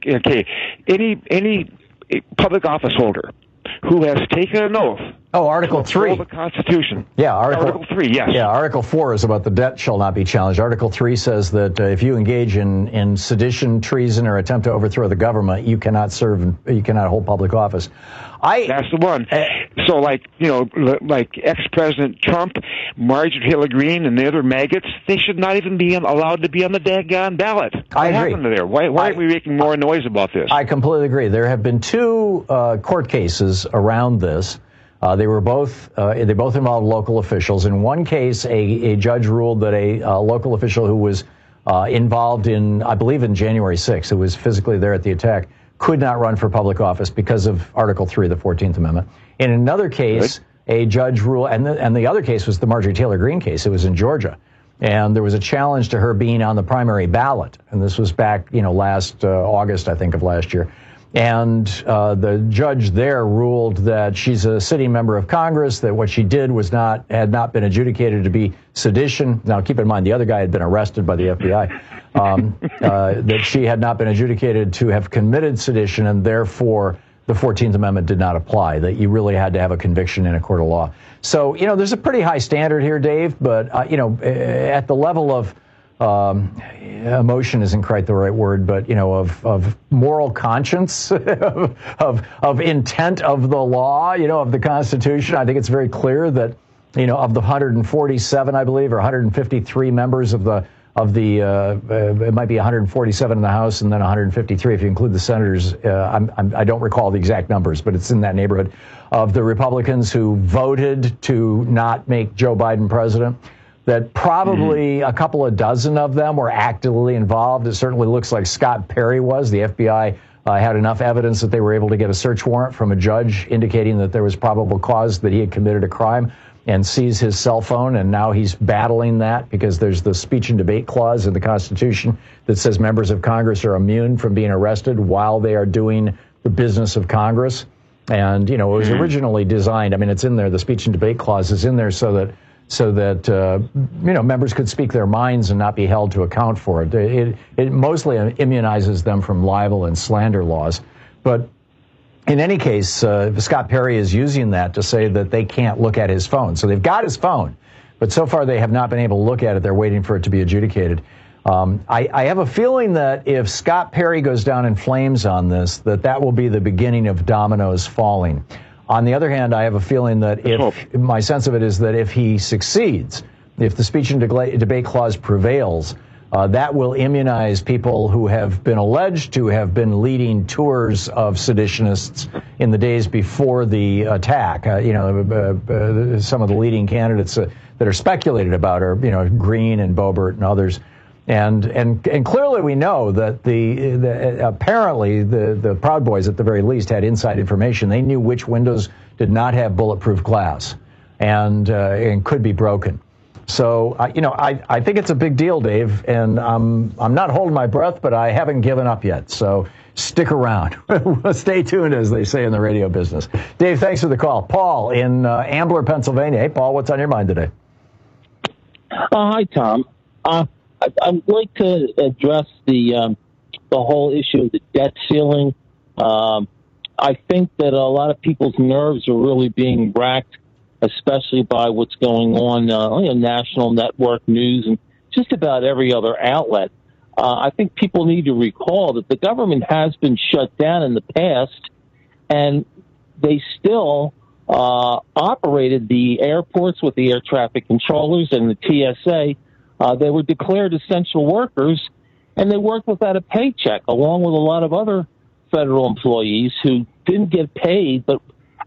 any public office holder who has taken an oath. Oh, Article 3. The Constitution. Yeah, Article 3, yes. Yeah, Article 4 is about the debt shall not be challenged. Article 3 says that if you engage in sedition, treason, or attempt to overthrow the government, you cannot hold public office. That's the one. So, like ex-President Trump, Marjorie Taylor Greene, and the other maggots, they should not even be allowed to be on the daggone ballot. I agree. What happened there? Why aren't we making more noise about this? I completely agree. There have been 2 court cases around this. They both involved local officials. In one case, a judge ruled that a local official who was involved in, I believe, in January 6th, who was physically there at the attack, could not run for public office because of Article 3 of the 14th Amendment. In another case, a judge ruled, and the other case was the Marjorie Taylor Greene case. It was in Georgia. And there was a challenge to her being on the primary ballot. And this was back, last August, I think, of last year. And the judge there ruled that she's a sitting member of Congress, that what she did had not been adjudicated to be sedition. Now, keep in mind, the other guy had been arrested by the FBI. That she had not been adjudicated to have committed sedition, and therefore the 14th Amendment did not apply, that you really had to have a conviction in a court of law. So, there's a pretty high standard here, Dave, but, at the level of emotion isn't quite the right word, but, of moral conscience, of intent of the law, of the Constitution, I think it's very clear that, of the 147, I believe, or 153 members of the it might be 147 in the House and then 153 if you include the senators. I don't recall the exact numbers, but it's in that neighborhood of the Republicans who voted to not make Joe Biden president. That probably a couple of dozen of them were actively involved. It certainly looks like Scott Perry was. The FBI had enough evidence that they were able to get a search warrant from a judge indicating that there was probable cause that he had committed a crime, and seize his cell phone, and now he's battling that because there's the speech and debate clause in the Constitution that says members of Congress are immune from being arrested while they are doing the business of Congress. And, it was originally designed, it's in there, the speech and debate clause is in there so that members could speak their minds and not be held to account for it. It mostly immunizes them from libel and slander laws. But in any case, Scott Perry is using that to say that they can't look at his phone. So they've got his phone, but so far they have not been able to look at it. They're waiting for it to be adjudicated. I have a feeling that if Scott Perry goes down in flames on this, that will be the beginning of dominoes falling. On the other hand, I have a feeling that my sense of it is that if he succeeds, if the speech and debate clause prevails, that will immunize people who have been alleged to have been leading tours of seditionists in the days before the attack. Some of the leading candidates that are speculated about are, Greene and Boebert and others. And clearly we know that apparently the Proud Boys at the very least had inside information. They knew which windows did not have bulletproof glass and could be broken. So, I think it's a big deal, Dave, and I'm not holding my breath, but I haven't given up yet. So stick around. Stay tuned, as they say in the radio business. Dave, thanks for the call. Paul in Ambler, Pennsylvania. Hey, Paul, what's on your mind today? Hi, Tom. I'd like to address the whole issue of the debt ceiling. I think that a lot of people's nerves are really being racked, especially by what's going on national network news and just about every other outlet. I think people need to recall that the government has been shut down in the past, and they still operated the airports with the air traffic controllers and the TSA. They were declared essential workers, and they worked without a paycheck, along with a lot of other federal employees who didn't get paid, but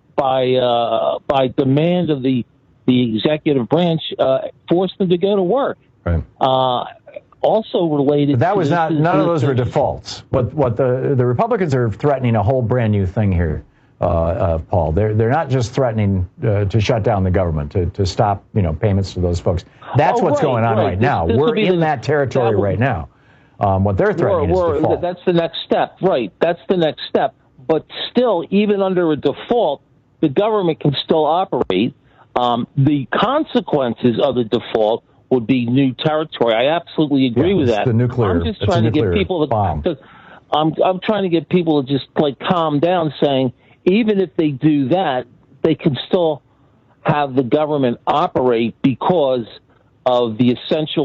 by demand of the executive branch, forced them to go to work. Right. Also related, but that to was none of those were defaults. What the Republicans are threatening a whole brand new thing here, Paul. They're not just threatening to shut down the government, to stop payments to those folks. That's what's going on right now. We're in that territory right now. What they're threatening is default. That's the next step, right? That's the next step. But still, even under a default, the government can still operate. The consequences of the default would be new territory. I absolutely agree with that. The nuclear. I'm just trying to get people to. I'm trying to get people to just calm down, saying even if they do that, they can still have the government operate because of the essential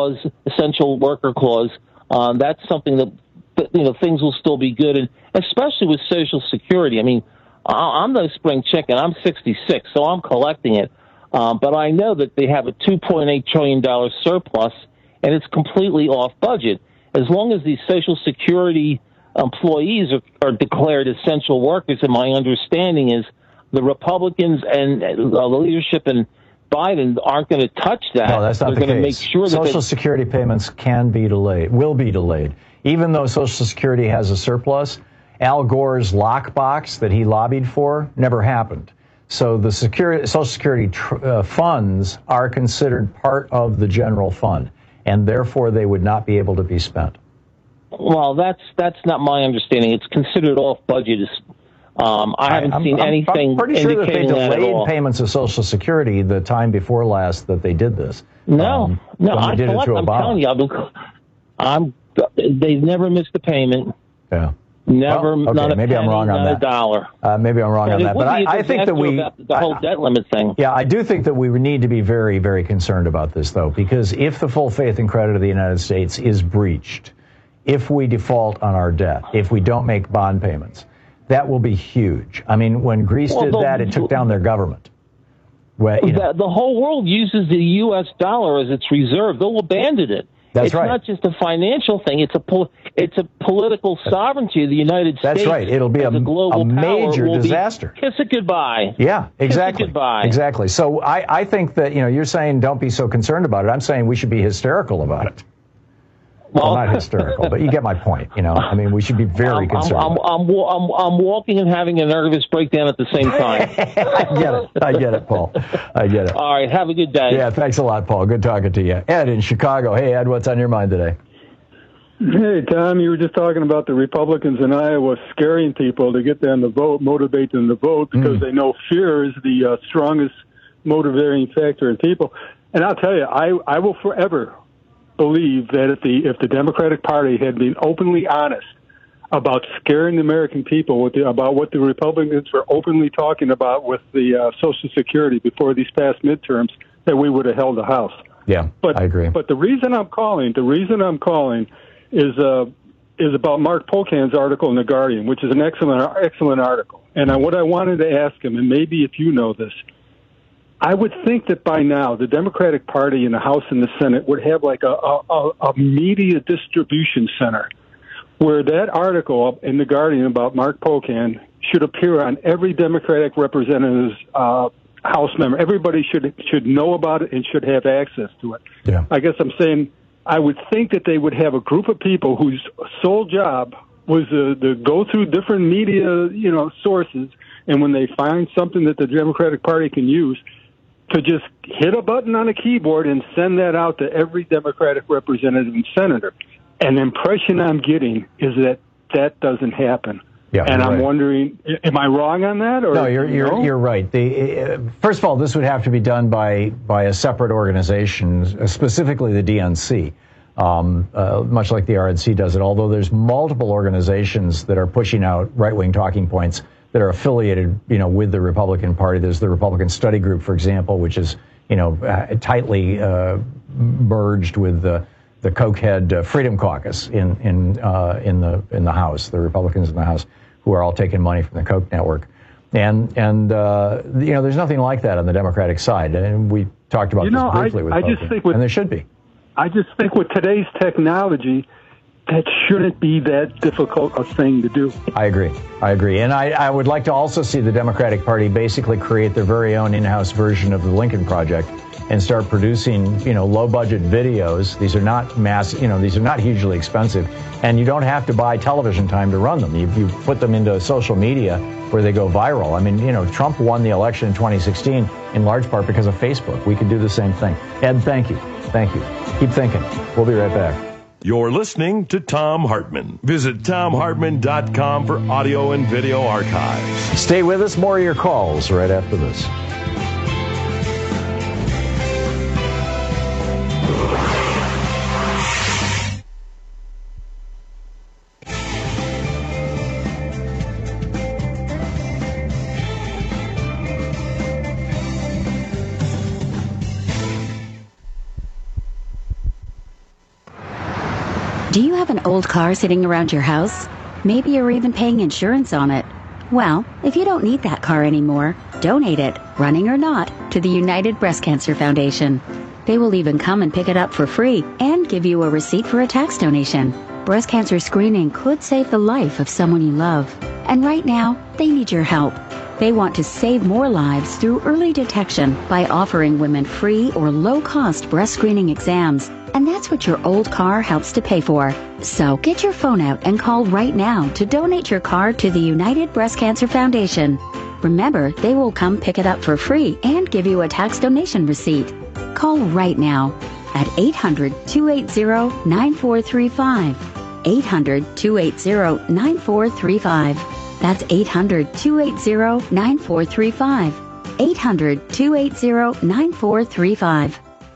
worker clause. That's something that things will still be good, and especially with Social Security. I mean, I'm no spring chicken. I'm 66, so I'm collecting it. But I know that they have a $2.8 trillion surplus, and it's completely off budget. As long as these Social Security employees are declared essential workers, and my understanding is the Republicans and the leadership in Biden aren't going to touch that. No, that's not the case. They're going to make sure that Social Security payments will be delayed. Even though Social Security has a surplus, Al Gore's lockbox that he lobbied for never happened. So the Social Security funds are considered part of the general fund, and therefore they would not be able to be spent. Well, that's not my understanding. It's considered off budget. I haven't seen anything. I'm pretty sure that they delayed that payments of Social Security the time before last that they did this. No, I'm telling you, they've never missed a payment. Yeah. Never, well, okay, not a maybe penny, I'm wrong on not that. a dollar. Maybe I'm wrong on that. But I think that the whole debt limit thing. Yeah, I do think that we need to be very, very concerned about this, though, because if the full faith and credit of the United States is breached, if we default on our debt, if we don't make bond payments, that will be huge. I mean, when Greece did that, it took down their government. The whole world uses the U.S. dollar as its reserve. They'll abandon it. It's right. Not just a financial thing. It's a political sovereignty of the United States. That's right. It'll be a major disaster. Kiss it goodbye. Yeah, exactly. Kiss it goodbye. Exactly. So I think that, you're saying don't be so concerned about it. I'm saying we should be hysterical about it. Well, not hysterical, but you get my point. I mean, we should be very concerned. I'm walking and having a nervous breakdown at the same time. I get it, Paul. I get it. All right, have a good day. Yeah, thanks a lot, Paul. Good talking to you. Ed in Chicago. Hey, Ed, what's on your mind today? Hey, Tom, you were just talking about the Republicans in Iowa scaring people to get them to vote, motivate them to vote, because they know fear is the strongest motivating factor in people. And I'll tell you, I will forever believe that if the Democratic Party had been openly honest about scaring the American people about what the Republicans were openly talking about with the Social Security before these past midterms, that we would have held the House. Yeah, I agree. But the reason I'm calling is about Mark Pocan's article in The Guardian, which is an excellent article. And what I wanted to ask him, and maybe if you know this, I would think that by now the Democratic Party in the House and the Senate would have like a media distribution center where that article in The Guardian about Mark Pocan should appear on every Democratic representative's House member. Everybody should know about it and should have access to it. Yeah. I guess I'm saying I would think that they would have a group of people whose sole job was to go through different media, sources, and when they find something that the Democratic Party can use, to just hit a button on a keyboard and send that out to every Democratic representative and senator. An impression I'm getting is that doesn't happen. Yeah, and I'm right. wondering, am I wrong on that? Or no, you're right. First of all, this would have to be done by a separate organization, specifically the DNC, much like the RNC does it. Although there's multiple organizations that are pushing out right-wing talking points that are affiliated, with the Republican Party. There's the Republican Study Group, for example, which is, tightly merged with the cokehead Freedom Caucus in the House, the Republicans in the House, who are all taking money from the Koch network. And there's nothing like that on the Democratic side. And we talked about this briefly with Koch, and there should be. I just think with today's technology, that shouldn't be that difficult a thing to do. I agree. And I would like to also see the Democratic Party basically create their very own in-house version of the Lincoln Project and start producing, low-budget videos. These are not these are not hugely expensive, and you don't have to buy television time to run them. You put them into social media where they go viral. I mean, Trump won the election in 2016 in large part because of Facebook. We could do the same thing. Ed, thank you. Keep thinking. We'll be right back. You're listening to Thom Hartmann. Visit ThomHartmann.com for audio and video archives. Stay with us. More of your calls right after this. Do you have an old car sitting around your house? Maybe you're even paying insurance on it. Well, if you don't need that car anymore, donate it, running or not, to the United Breast Cancer Foundation. They will even come and pick it up for free and give you a receipt for a tax donation. Breast cancer screening could save the life of someone you love. And right now, they need your help. They want to save more lives through early detection by offering women free or low-cost breast screening exams. And that's what your old car helps to pay for. So get your phone out and call right now to donate your car to the United Breast Cancer Foundation. Remember, they will come pick it up for free and give you a tax donation receipt. Call right now at 800-280-9435. 800-280-9435. That's 800-280-9435. 800-280-9435.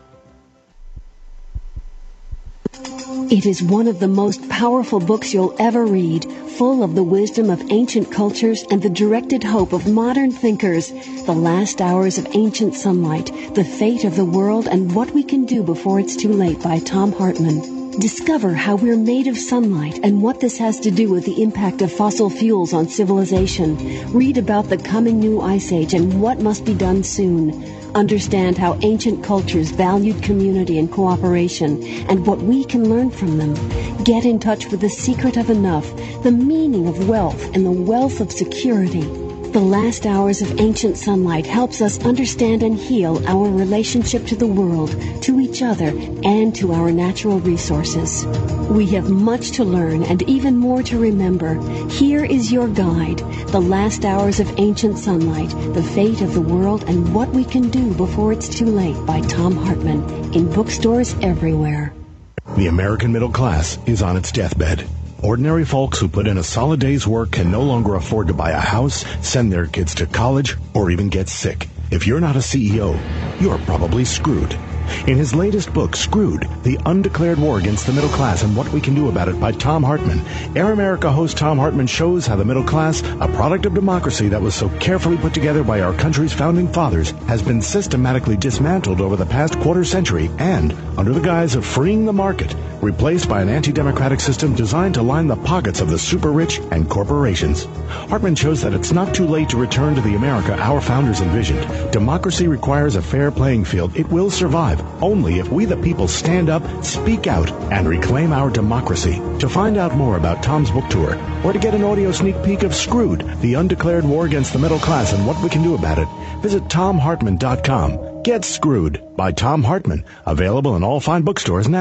It is one of the most powerful books you'll ever read, full of the wisdom of ancient cultures and the directed hope of modern thinkers. The Last Hours of Ancient Sunlight, The Fate of the World and What We Can Do Before It's Too Late by Thom Hartmann. Discover how we're made of sunlight and what this has to do with the impact of fossil fuels on civilization. Read about the coming new ice age and what must be done soon. Understand how ancient cultures valued community and cooperation and what we can learn from them. Get in touch with the secret of enough, the meaning of wealth, and the wealth of security. The Last Hours of Ancient Sunlight helps us understand and heal our relationship to the world, to each other, and to our natural resources. We have much to learn and even more to remember. Here is your guide, The Last Hours of Ancient Sunlight, The Fate of the World and What We Can Do Before It's Too Late by Thom Hartmann, in bookstores everywhere. The American middle class is on its deathbed. Ordinary folks who put in a solid day's work can no longer afford to buy a house, send their kids to college, or even get sick. If you're not a CEO, you're probably screwed. In his latest book, Screwed, The Undeclared War Against the Middle Class and What We Can Do About It by Thom Hartmann, Air America host Thom Hartmann shows how the middle class, a product of democracy that was so carefully put together by our country's founding fathers, has been systematically dismantled over the past quarter century and, under the guise of freeing the market, replaced by an anti-democratic system designed to line the pockets of the super-rich and corporations. Hartmann shows that it's not too late to return to the America our founders envisioned. Democracy requires a fair playing field. It will survive only if we the people stand up, speak out, and reclaim our democracy. To find out more about Thom's book tour, or to get an audio sneak peek of Screwed, The Undeclared War Against the Middle Class and What We Can Do About It, visit ThomHartmann.com. Get Screwed by Thom Hartmann, available in all fine bookstores now.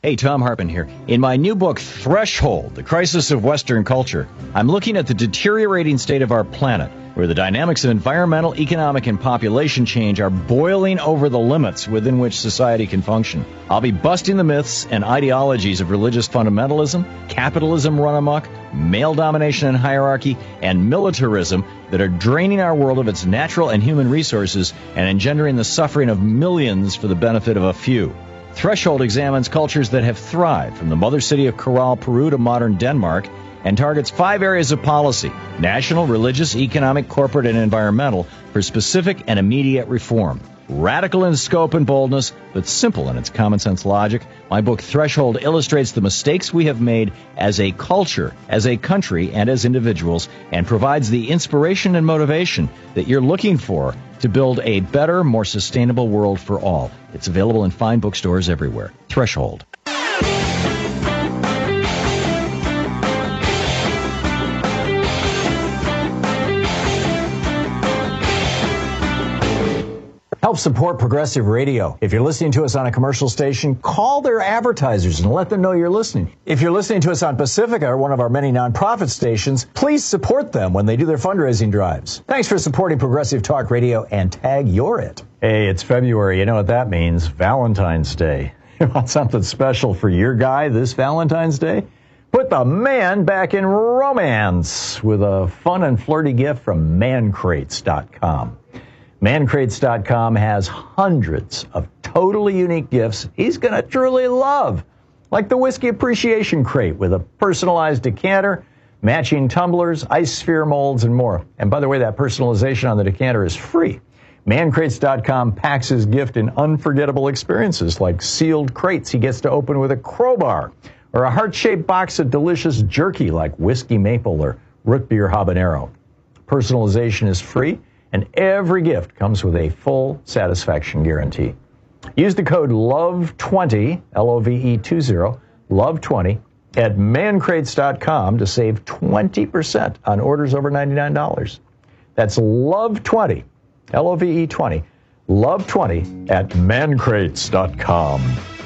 Hey, Tom Hartman here. In my new book, Threshold, The Crisis of Western Culture, I'm looking at the deteriorating state of our planet, where the dynamics of environmental, economic, and population change are boiling over the limits within which society can function. I'll be busting the myths and ideologies of religious fundamentalism, capitalism run amok, male domination and hierarchy, and militarism that are draining our world of its natural and human resources and engendering the suffering of millions for the benefit of a few. Threshold examines cultures that have thrived, from the mother city of Corral, Peru to modern Denmark, and targets 5 areas of policy: national, religious, economic, corporate, and environmental, for specific and immediate reform. Radical in scope and boldness, but simple in its common sense logic, my book Threshold illustrates the mistakes we have made as a culture, as a country, and as individuals, and provides the inspiration and motivation that you're looking for to build a better, more sustainable world for all. It's available in fine bookstores everywhere. Threshold. Help support Progressive Radio. If you're listening to us on a commercial station, call their advertisers and let them know you're listening. If you're listening to us on Pacifica, one of our many nonprofit stations, please support them when they do their fundraising drives. Thanks for supporting Progressive Talk Radio, and tag you're it. Hey, it's February. You know what that means. Valentine's Day. You want something special for your guy this Valentine's Day? Put the man back in romance with a fun and flirty gift from mancrates.com. Mancrates.com has hundreds of totally unique gifts he's going to truly love, like the Whiskey Appreciation Crate with a personalized decanter, matching tumblers, ice sphere molds, and more. And by the way, that personalization on the decanter is free. Mancrates.com packs his gift in unforgettable experiences, like sealed crates he gets to open with a crowbar, or a heart-shaped box of delicious jerky like whiskey maple or root beer habanero. Personalization is free, and every gift comes with a full satisfaction guarantee. Use the code LOVE20, LOVE20, LOVE20, at mancrates.com to save 20% on orders over $99. That's LOVE20, LOVE20, LOVE20 at mancrates.com.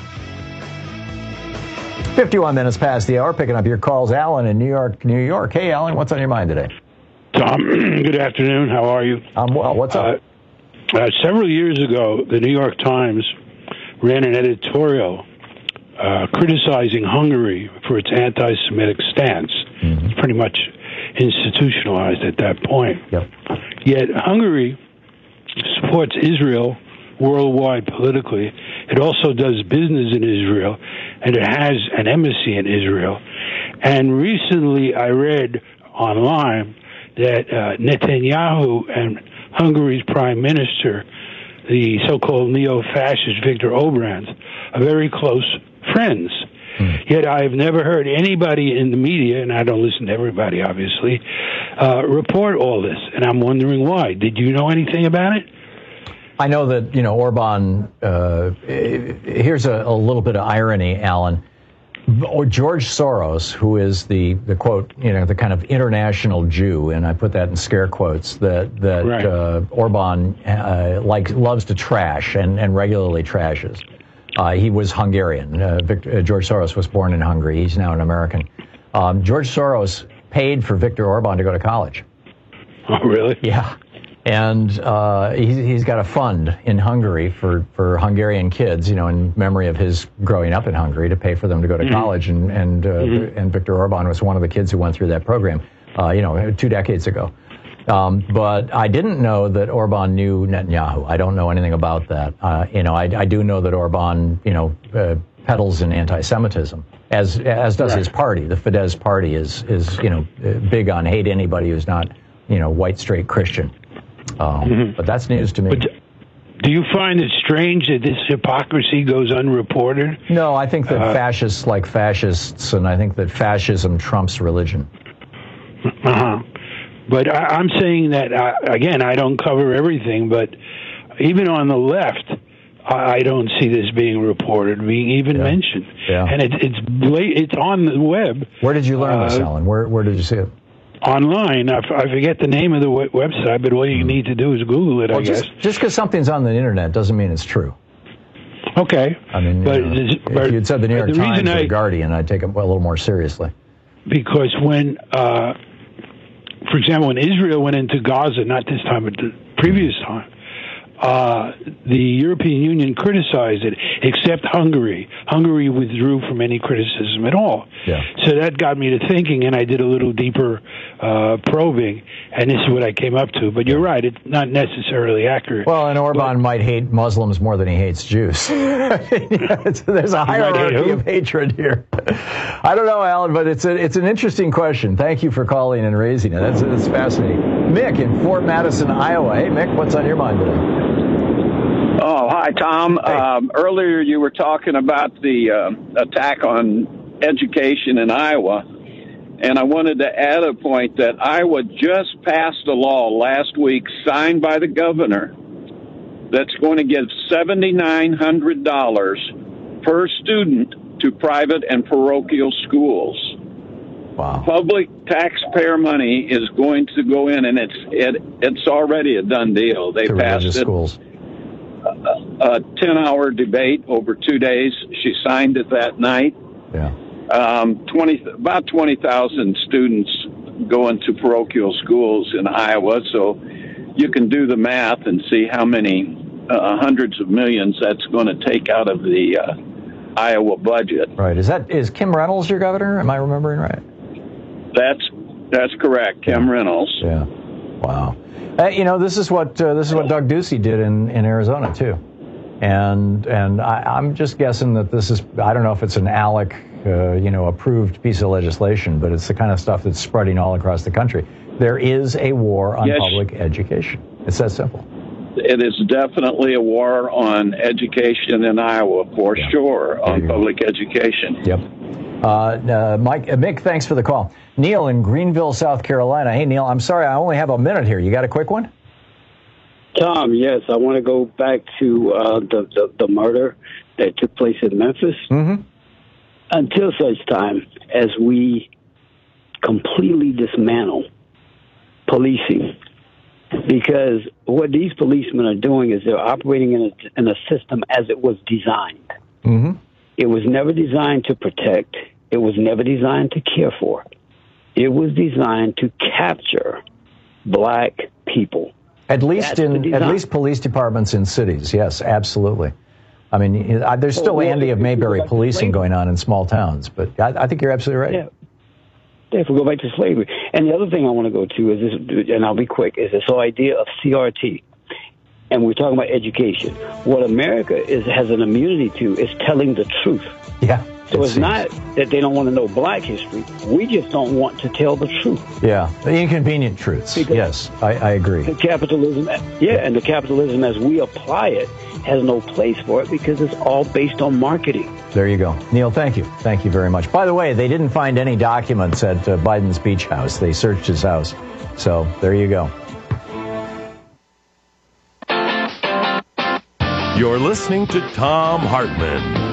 51 minutes past the hour, picking up your calls. Alan in New York, New York. Hey, Alan, what's on your mind today? Tom, good afternoon. How are you? I'm well. What's up? Several years ago, the New York Times ran an editorial criticizing Hungary for its anti-Semitic stance. Mm-hmm. It's pretty much institutionalized at that point. Yep. Yet Hungary supports Israel worldwide politically. It also does business in Israel, and it has an embassy in Israel. And recently I read online that Netanyahu and Hungary's prime minister, the so-called neo-fascist Viktor Orbán, are very close friends. Yet I've never heard anybody in the media, and I don't listen to everybody, obviously, report all this. And I'm wondering why. Did you know anything about it? I know that, Orbán, here's a little bit of irony, Alan. Or George Soros, who is the quote, the kind of international Jew, and I put that in scare quotes, that right. Orbán loves to trash and regularly trashes. He was Hungarian. George Soros was born in Hungary. He's now an American. George Soros paid for Viktor Orbán to go to college. Oh, really? Yeah. And he's got a fund in Hungary for Hungarian kids, in memory of his growing up in Hungary, to pay for them to go to college. And Viktor Orbán was one of the kids who went through that program, 2 decades ago. But I didn't know that Orbán knew Netanyahu. I don't know anything about that. I do know that Orbán, peddles in anti-Semitism, as does his party. The Fidesz party is big on hate anybody who's not, white, straight Christian. But that's news to me. But do you find it strange that this hypocrisy goes unreported? No, I think that fascists like fascists, and I think that fascism trumps religion. But I'm saying that, again, I don't cover everything, but even on the left, I don't see this being reported, being even mentioned. Yeah. And it's on the web. Where did you learn this, Alan? Where did you see it? Online. I forget the name of the website, but all you need to do is Google it, I guess. Just because something's on the internet doesn't mean it's true. Okay. I mean, if you'd said the New York Times or the Guardian, I'd take it a little more seriously. Because when, for example, when Israel went into Gaza, not this time, but the previous time, the European Union criticized it, except Hungary. Hungary withdrew from any criticism at all. Yeah. So that got me to thinking, and I did a little deeper probing, and this is what I came up to. But you're right, it's not necessarily accurate. Well, and Orban might hate Muslims more than he hates Jews. There's a hierarchy of hatred here. I don't know, Alan, but it's an interesting question. Thank you for calling and raising it. That's fascinating. Mick in Fort Madison, Iowa. Hey, Mick, what's on your mind today? Oh, hi, Tom. Hey. Earlier you were talking about the attack on education in Iowa, and I wanted to add a point that Iowa just passed a law last week signed by the governor that's going to give $7,900 per student to private and parochial schools. Wow. Public taxpayer money is going to go in, and it's already a done deal. They passed it. Schools. A 10-hour debate over 2 days. She signed it that night. Yeah. About 20,000 students go into parochial schools in Iowa, so you can do the math and see how many hundreds of millions that's going to take out of the Iowa budget. Right. Is Kim Reynolds your governor? Am I remembering right? That's correct, Kim Reynolds. Yeah. Wow. This is what Doug Ducey did in Arizona too, and I'm just guessing that this is, I don't know if it's an ALEC approved piece of legislation, but it's the kind of stuff that's spreading all across the country. There is a war on public education. It's that simple. It is definitely a war on education in Iowa, for sure, on public education. Yep. Mick, thanks for the call. Neil in Greenville, South Carolina. Hey, Neil, I'm sorry, I only have a minute here. You got a quick one? Tom, yes, I want to go back to the murder that took place in Memphis. Mm-hmm. Until such time as we completely dismantle policing, because what these policemen are doing is they're operating in a system as it was designed. Mm-hmm. It was never designed to protect. It was never designed to care for. It was designed to capture black people. At least police departments in cities, yes, absolutely. I mean, there's still Andy of Mayberry policing going on in small towns, but I think you're absolutely right. Yeah. If we go back to slavery. And the other thing I want to go to is this, and I'll be quick, is this whole idea of CRT. And we're talking about education. What America has an immunity to is telling the truth. Yeah. So it's not that they don't want to know black history. We just don't want to tell the truth. Yeah, the inconvenient truths. Because yes, I agree. The capitalism, and the capitalism as we apply it has no place for it because it's all based on marketing. There you go. Neil, thank you. Thank you very much. By the way, they didn't find any documents at Biden's beach house. They searched his house. So there you go. You're listening to Thom Hartmann.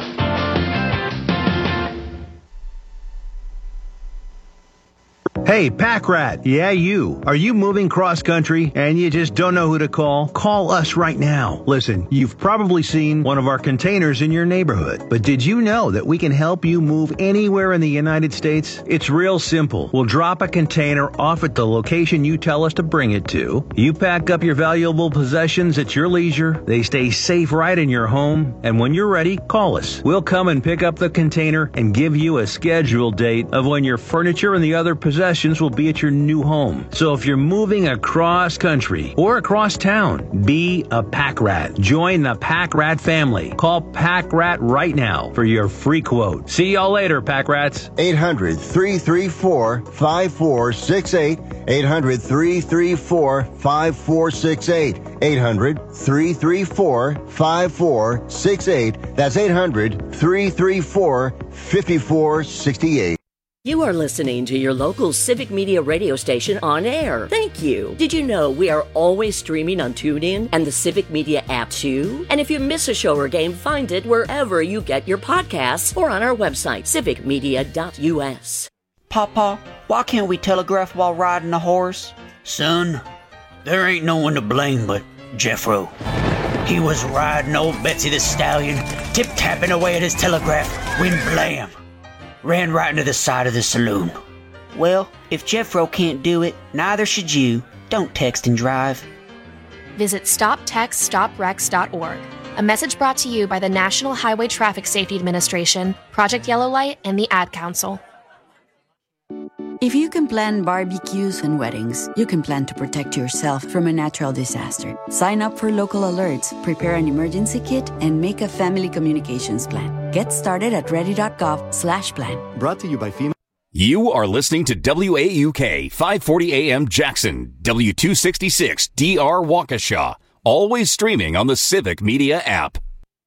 Hey, Pack Rat. Yeah, you. Are you moving cross-country and you just don't know who to call? Call us right now. Listen, you've probably seen one of our containers in your neighborhood. But did you know that we can help you move anywhere in the United States? It's real simple. We'll drop a container off at the location you tell us to bring it to. You pack up your valuable possessions at your leisure. They stay safe right in your home. And when you're ready, call us. We'll come and pick up the container and give you a scheduled date of when your furniture and the other possessions will be at your new home. So if you're moving across country or across town, be a Pack Rat. Join the Pack Rat family. Call Pack Rat right now for your free quote. See y'all later, Pack Rats. 800-334-5468. 800-334-5468. 800-334-5468. That's 800-334-5468. You are listening to your local Civic Media radio station on air. Thank you. Did you know we are always streaming on TuneIn and the Civic Media app too? And if you miss a show or game, find it wherever you get your podcasts or on our website, civicmedia.us. Papa, why can't we telegraph while riding a horse? Son, there ain't no one to blame but Jeffro. He was riding old Betsy the Stallion, tip-tapping away at his telegraph, when blam! Ran right into the side of the saloon. Well, if Jeffro can't do it, neither should you. Don't text and drive. Visit StopTextStopWrecks.org. A message brought to you by the National Highway Traffic Safety Administration, Project Yellow Light, and the Ad Council. If you can plan barbecues and weddings, you can plan to protect yourself from a natural disaster. Sign up for local alerts, prepare an emergency kit, and make a family communications plan. Get started at ready.gov/plan. Brought to you by FEMA. You are listening to WAUK 540 AM Jackson, W266 DR Waukesha, always streaming on the Civic Media app.